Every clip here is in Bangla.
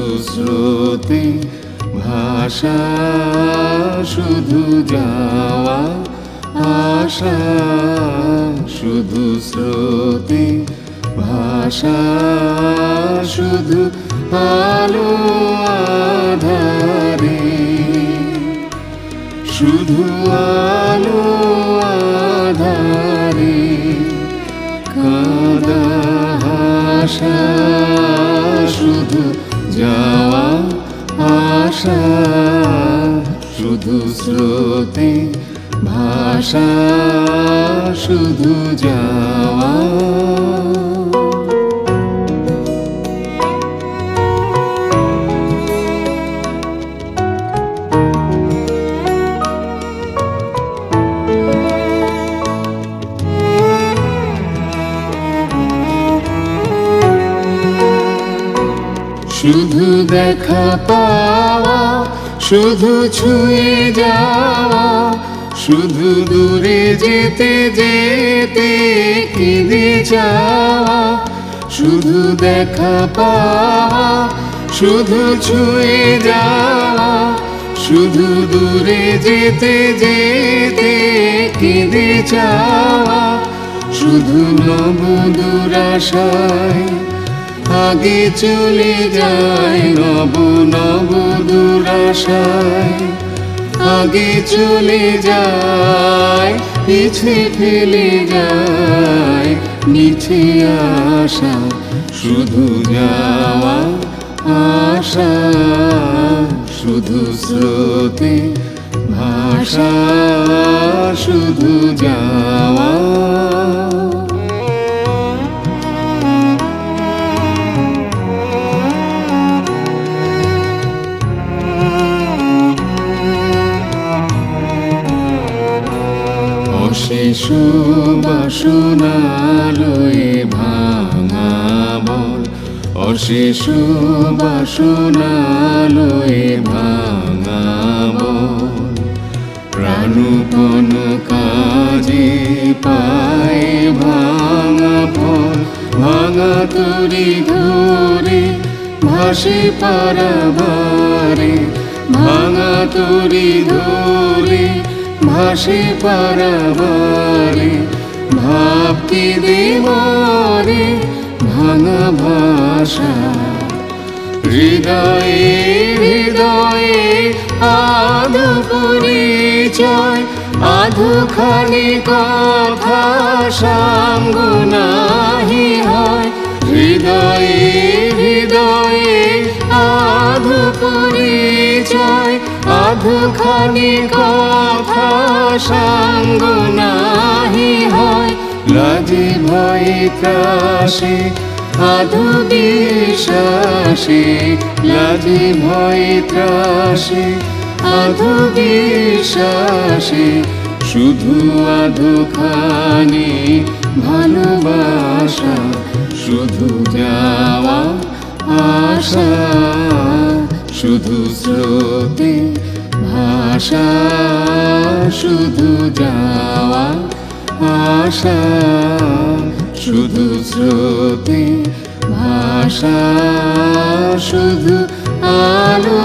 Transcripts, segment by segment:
স্রোতে ভাষা, শুধু যাওয়া আসা, শুধু স্রোতে ভাষা, শুধু আলো আধারে, শুধু আলো আধারে, কাঁদা হাসা, শুধু যাওয়া আসা, শুধু স্রোতে ভাষা, শুধু যাওয়া। শুধু দেখা পাওয়া, শুধু ছুঁয়ে যাওয়া, শুধু দূরে যেতে যেতে কেঁদে যাওয়া, শুধু দেখা পাওয়া, শুধু ছুঁয়ে যাওয়া, শুধু দূরে যেতে যেতে কেঁদে যাওয়া, শুধু নব দুরাশায় আগে চলে যায়, নব নব দুরাশায় আগে চলে যায়, পিছে ফেলে যায় মিছে আশা, শুধু যাওয়া আসা, শুধু স্রোতে ভাষা, শুধু যাওয়া। অশেষ বাসনা লয়ে ভাঙা বল, অশেষ বাসনা লয়ে ভাঙা বল, প্রাণপণ কাজে পায় ভাঙা ফল, ভাঙা তরি ধরে ভাসে পারাবারে, ভাঙা তরি ধরে ভাসে পারাবারে, ভাবকে দেবরে ভাঙা ভাষা, হৃদয়ে হৃদয়ে আধো পরিচয়, আধো খালি কথা সাঙ্গ নাহি হয়, হৃদয়ে হৃদয়ে আধো পরিচয়, আধো খালি কথা সাঙ্গ নাহি হয়, লাজে ভয়ে ত্রাসে আধো বিশ্বাসে, লাজে ভয়ে ত্রাসে আধো বিশ্বাসে, শুধু আধো খানি ভালোবাসা, শুধু যাওয়া আসা, শুধু স্রোতে ভাষা, শুধু যাওয়া আসা, শুধু স্রোতে ভাষা, শুধু আলো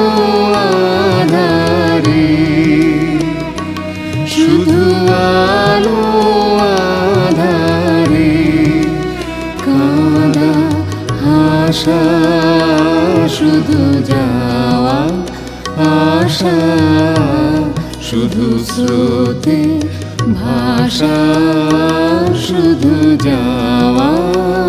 আধারে, শুধু আলো আধারে, কাঁদা হাসা, শুধু যাওয়া আসা, শুধু স্রোতে ভাষা, শুধু যাওয়া।